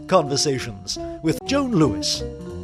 Conversations with Joan Lewis.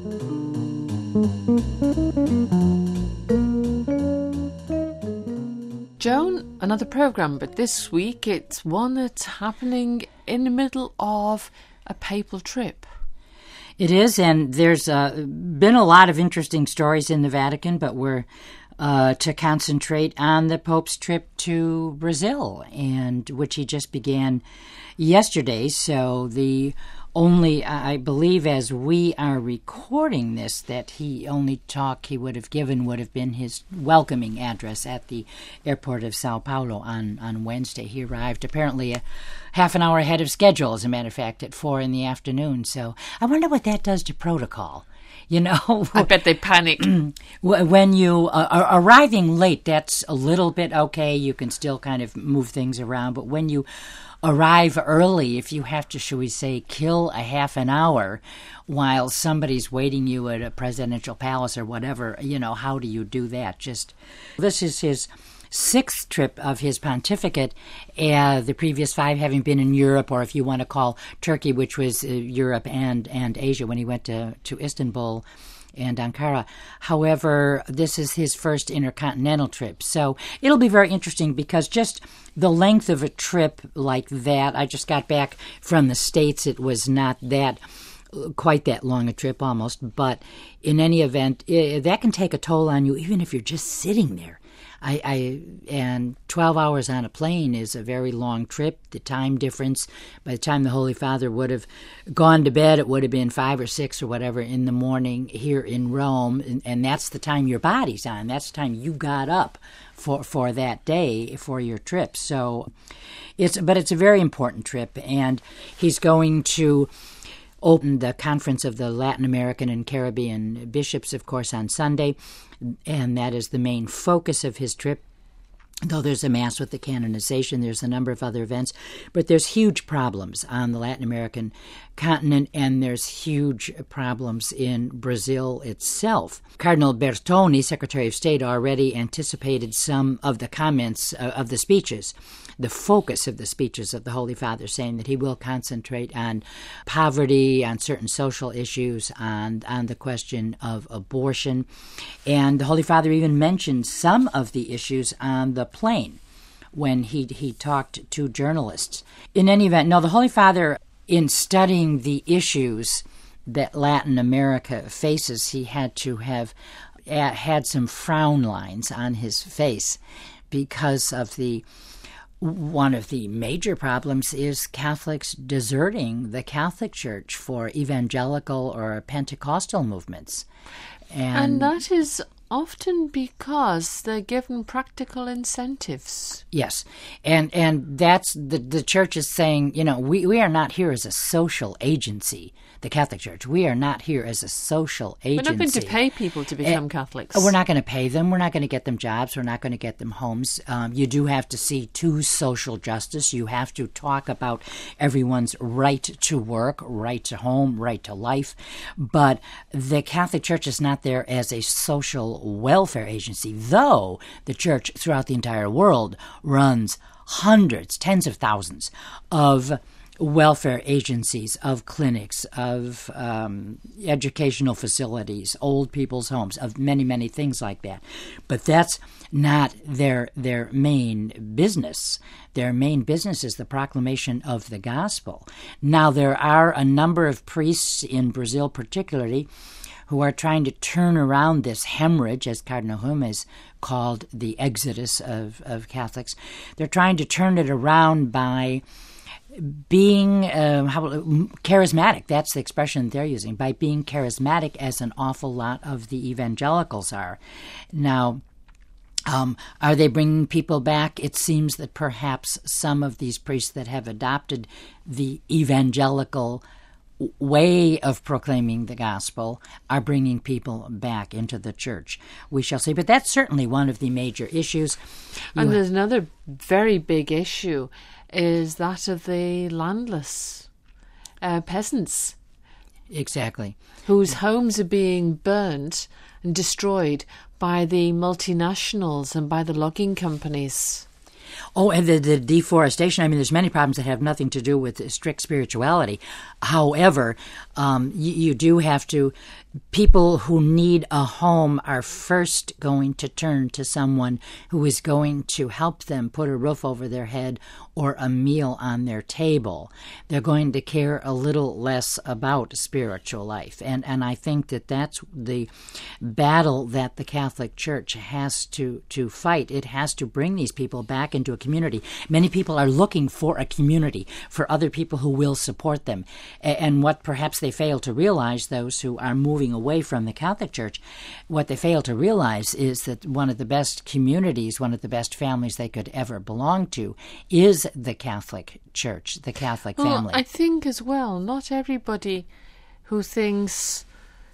Joan, another programme, but this week it's one that's happening in the middle of a papal trip. It is, and there's been a lot of interesting stories in the Vatican, but we're to concentrate on the Pope's trip to Brazil, and which he just began yesterday. So the only, I believe, as we are recording this, that he only talk he would have given would have been his welcoming address at the airport of Sao Paulo on Wednesday. He arrived apparently a half an hour ahead of schedule, as a matter of fact, at 4 p.m. So I wonder what that does to protocol. You know, I bet they panicked. When you are arriving late, that's a little bit okay. You can still kind of move things around. But when you arrive early, if you have to, shall we say, kill a half an hour while somebody's waiting you at a presidential palace or whatever, you know, how do you do that? This is his 6th trip of his pontificate, the previous 5 having been in Europe, or if you want to call Turkey, which was Europe and Asia, when he went to Istanbul and Ankara. However, this is his first intercontinental trip. So it'll be very interesting because just the length of a trip like that, I just got back from the States. It was not quite that long a trip almost, but in any event, that can take a toll on you even if you're just sitting there. And 12 hours on a plane is a very long trip. The time difference, by the time the Holy Father would have gone to bed, it would have been 5 or 6 or whatever in the morning here in Rome, and that's the time your body's on. That's the time you got up for that day for your trip. So it's a very important trip, and he's going to open the Conference of the Latin American and Caribbean Bishops, of course, on Sunday, and that is the main focus of his trip. Though there's a Mass with the canonization, there's a number of other events, but there's huge problems on the Latin American continent, and there's huge problems in Brazil itself. Cardinal Bertone, Secretary of State, already anticipated some of the comments of the speeches, the focus of the speeches of the Holy Father, saying that he will concentrate on poverty, on certain social issues, on the question of abortion. And the Holy Father even mentioned some of the issues on the plane when he talked to journalists. In any event, no, the Holy Father, in studying the issues that Latin America faces, he had to have had some frown lines on his face because of one of the major problems is Catholics deserting the Catholic Church for evangelical or Pentecostal movements. And that is often because they're given practical incentives. Yes, and that's the Church is saying, you know, we are not here as a social agency, the Catholic Church. We are not here as a social agency. We're not going to pay people to become Catholics. We're not going to pay them. We're not going to get them jobs. We're not going to get them homes. You do have to see to social justice. You have to talk about everyone's right to work, right to home, right to life. But the Catholic Church is not there as a social welfare agency, though the Church throughout the entire world runs hundreds, tens of thousands of welfare agencies, of clinics, of educational facilities, old people's homes, of many, many things like that. But that's not their main business. Their main business is the proclamation of the gospel. Now, there are a number of priests in Brazil particularly who are trying to turn around this hemorrhage, as Cardinal Humes called the exodus of Catholics. They're trying to turn it around by being charismatic. That's the expression they're using, by being charismatic, as an awful lot of the evangelicals are. Now, are they bringing people back? It seems that perhaps some of these priests that have adopted the evangelical way of proclaiming the gospel are bringing people back into the church. We shall see. But that's certainly one of the major issues. And there's another very big issue, is that of the landless peasants. Exactly. Whose homes are being burnt and destroyed by the multinationals and by the logging companies. Oh, and the deforestation. I mean, there's many problems that have nothing to do with strict spirituality. However, you do have to. People who need a home are first going to turn to someone who is going to help them put a roof over their head or a meal on their table. They're going to care a little less about spiritual life. And I think that that's the battle that the Catholic Church has to fight. It has to bring these people back into a community. Many people are looking for a community, for other people who will support them. And what perhaps they fail to realize, those who are moving away from the Catholic Church, what they fail to realize is that one of the best communities, one of the best families they could ever belong to is the Catholic Church, the Catholic family. I think as well, not everybody who thinks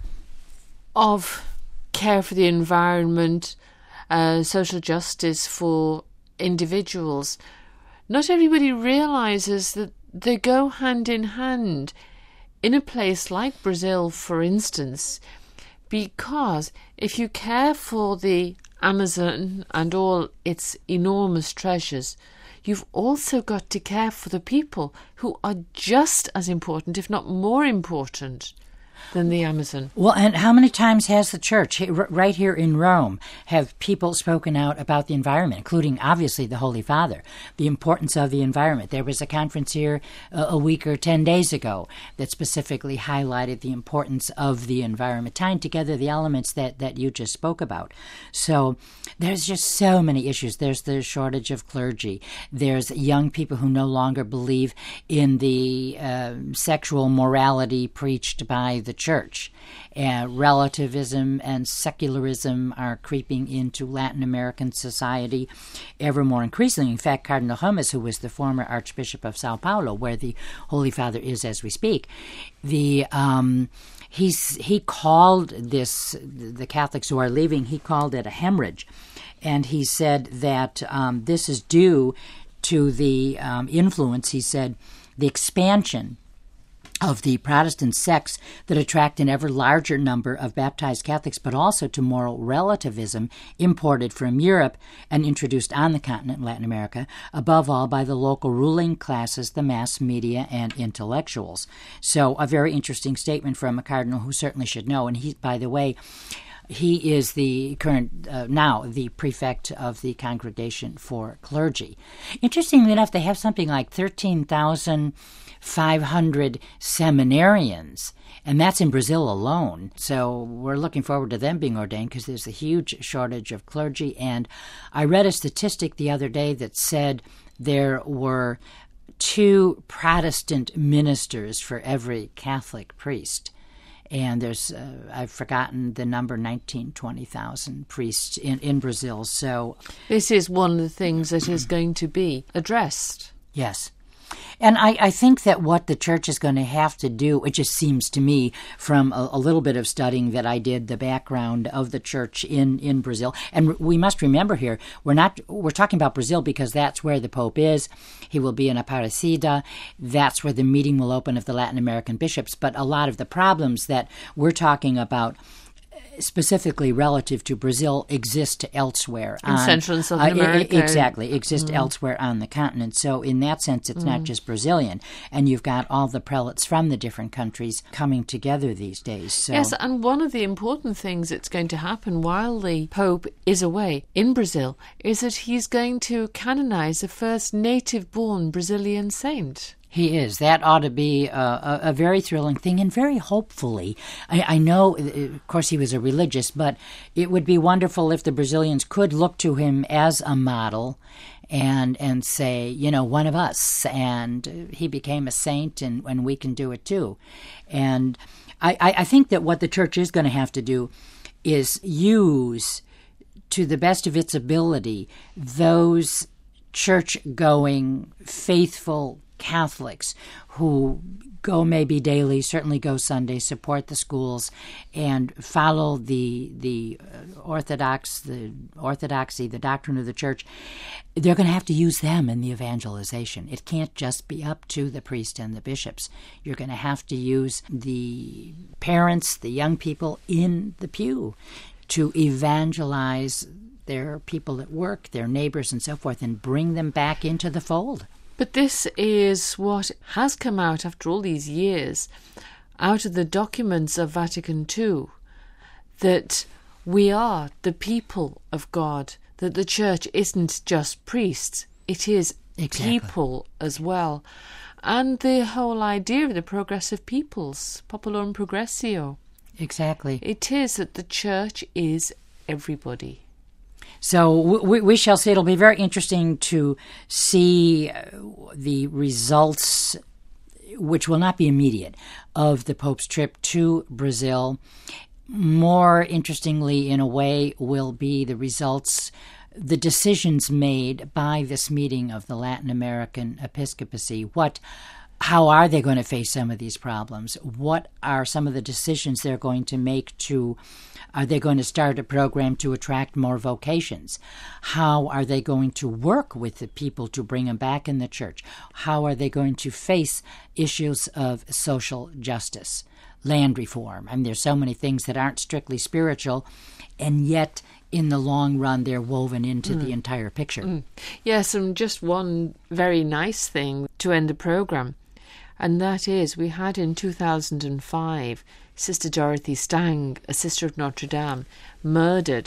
of care for the environment, social justice for individuals, not everybody realizes that they go hand in hand in a place like Brazil, for instance, because if you care for the Amazon and all its enormous treasures, you've also got to care for the people who are just as important, if not more important, than the Amazon. Well, and how many times has the church, right here in Rome, have people spoken out about the environment, including, obviously, the Holy Father, the importance of the environment? There was a conference here a week or 10 days ago that specifically highlighted the importance of the environment, tying together the elements that you just spoke about. So there's just so many issues. There's the shortage of clergy. There's young people who no longer believe in the sexual morality preached by the church. Relativism and secularism are creeping into Latin American society ever more increasingly. In fact, Cardinal Hummes, who was the former Archbishop of Sao Paulo, where the Holy Father is as we speak, he called this, the Catholics who are leaving, he called it a hemorrhage. And he said that this is due to the influence, he said, the expansion of the Protestant sects that attract an ever larger number of baptized Catholics, but also to moral relativism imported from Europe and introduced on the continent in Latin America, above all by the local ruling classes, the mass media, and intellectuals. So a very interesting statement from a cardinal who certainly should know. And he, by the way, he is the current, now the prefect of the Congregation for Clergy. Interestingly enough, they have something like 13,500 seminarians, and that's in Brazil alone. So we're looking forward to them being ordained because there's a huge shortage of clergy. And I read a statistic the other day that said there were 2 Protestant ministers for every Catholic priest. And there's, I've forgotten the number, 20,000 priests in Brazil. So this is one of the things that is going to be addressed. Yes. And I think that what the church is going to have to do, it just seems to me from a little bit of studying that I did, the background of the church in Brazil. And we must remember here, we're talking about Brazil because that's where the Pope is. He will be in Aparecida. That's where the meeting will open of the Latin American bishops. But a lot of the problems that we're talking about, specifically relative to Brazil, exist elsewhere. In Central and Southern America. Exactly, exist elsewhere on the continent. So in that sense, it's not just Brazilian. And you've got all the prelates from the different countries coming together these days. So. Yes, and one of the important things that's going to happen while the Pope is away in Brazil is that he's going to canonize the first native-born Brazilian saint. He is. That ought to be a very thrilling thing, and very hopefully. I know, of course, he was a religious, but it would be wonderful if the Brazilians could look to him as a model and say, you know, one of us, and he became a saint, and we can do it too. And I think that what the church is going to have to do is use, to the best of its ability, those church-going, faithful Catholics who go maybe daily, certainly go Sunday, support the schools, and follow the orthodoxy, the doctrine of the church. They're going to have to use them in the evangelization. It can't just be up to the priest and the bishops. You're going to have to use the parents, the young people in the pew to evangelize their people at work, their neighbors and so forth, and bring them back into the fold. But this is what has come out after all these years, out of the documents of Vatican II, that we are the people of God, that the Church isn't just priests, it is people as well. And the whole idea of the progressive peoples, Populorum Progressio. Exactly. It is that the Church is everybody. So we shall see. It'll be very interesting to see the results, which will not be immediate, of the Pope's trip to Brazil. More interestingly, in a way, will be the results, the decisions made by this meeting of the Latin American episcopacy. How are they going to face some of these problems? What are some of the decisions they're going to make are they going to start a program to attract more vocations? How are they going to work with the people to bring them back in the church? How are they going to face issues of social justice, land reform? I mean, there's so many things that aren't strictly spiritual, and yet in the long run they're woven into the entire picture. Yes, and just one very nice thing to end the program, and that is we had in 2005 Sister Dorothy Stang, a sister of Notre Dame, murdered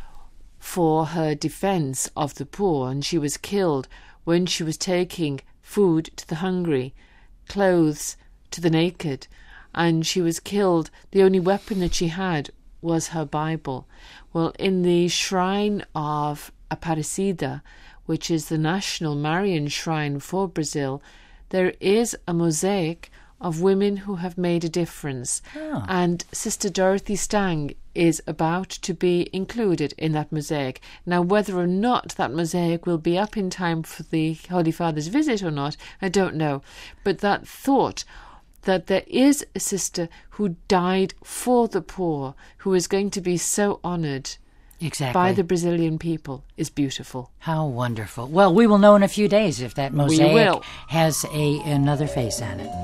for her defence of the poor, and she was killed when she was taking food to the hungry, clothes to the naked, and she was killed. The only weapon that she had was her Bible. Well, in the shrine of Aparecida, which is the national Marian shrine for Brazil, there is a mosaic of women who have made a difference. Oh. And Sister Dorothy Stang is about to be included in that mosaic. Now, whether or not that mosaic will be up in time for the Holy Father's visit or not, I don't know. But that thought that there is a sister who died for the poor, who is going to be so honoured by the Brazilian people, is beautiful. How wonderful. Well, we will know in a few days if that mosaic has another face on it.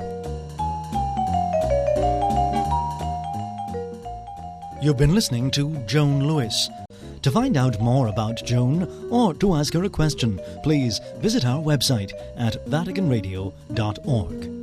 You've been listening to Joan Lewis. To find out more about Joan or to ask her a question, please visit our website at vaticanradio.org.